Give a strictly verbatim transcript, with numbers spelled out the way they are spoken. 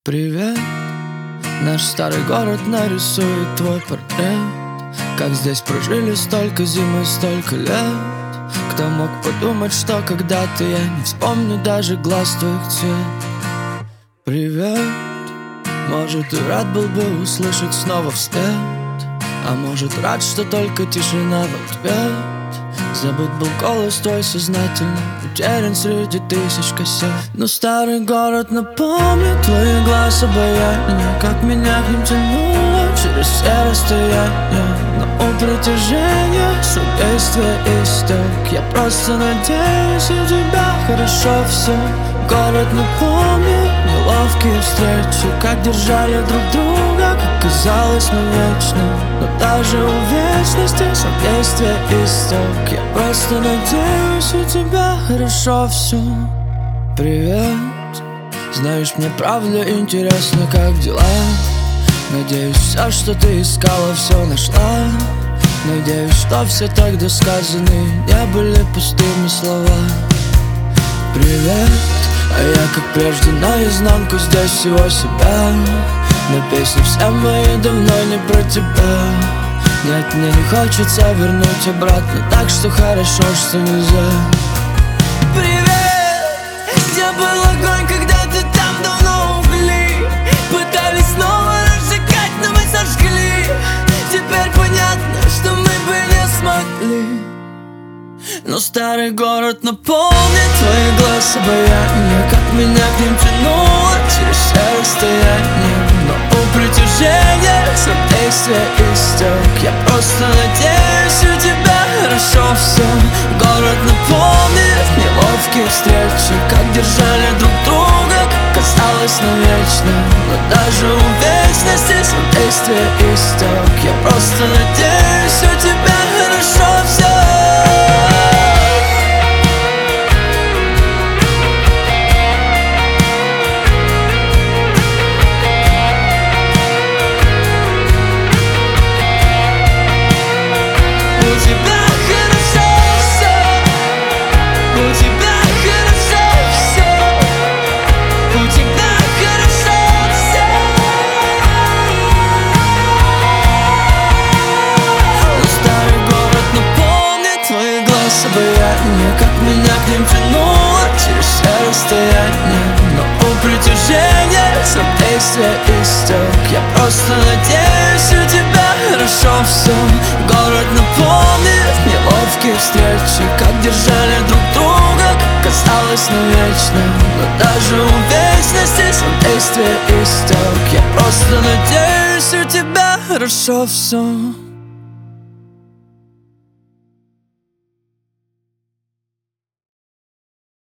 Привет, наш старый город нарисует твой портрет. Как здесь прожили столько зим и столько лет. Кто мог подумать, что когда-то я не вспомню даже глаз твоих цвет. Привет, может и рад был бы услышать снова вслед, а может рад, что только тишина в ответ. Забыт был голос твой сознательно, утерян среди тысяч кассет. Но старый город напомнит твои глаз обаяние, как меня к ним тянуло через все расстояния. Но у притяжения суть действия истек. Я просто надеюсь, у тебя хорошо все. Город напомнит неловкие встречи, как держали друг друга, как казалось мы вечно. Но даже у вечности суть действия истек. Я просто надеюсь, у тебя хорошо все. Привет, знаешь, мне правда интересно, как дела. Надеюсь, все, что ты искала, все нашла. Надеюсь, что все тогда сказанные не были пустыми слова. Привет, а я как прежде наизнанку здесь всего себя. Но песни все мои давно не про тебя. Нет, мне не хочется вернуть обратно, так что хорошо, что нельзя. Привет, где был огонь, когда ты там давно угли? Пытались снова разжигать, но мы сожгли. Теперь понятно, что мы бы не смогли. Но старый город напомнит твои глаза обаяние, как меня к ним тянуло через все расстояния. Но у притяжения срок действия истек. Я просто надеюсь, у тебя хорошо все. Город напомнит неловкие встречи, как держали друг друга, как казалось навечно. Но даже у вечности срок действия истек. Я просто надеюсь, у тебя хорошо все. Как меня к ним тянуло через все расстояния. Но у притяжения срок действия истек. Я просто надеюсь, у тебя хорошо все. Город напомнит неловкие встречи, как держали друг друга, как казалось навечно. Но даже у вечности срок действия истек. Я просто надеюсь, у тебя хорошо все.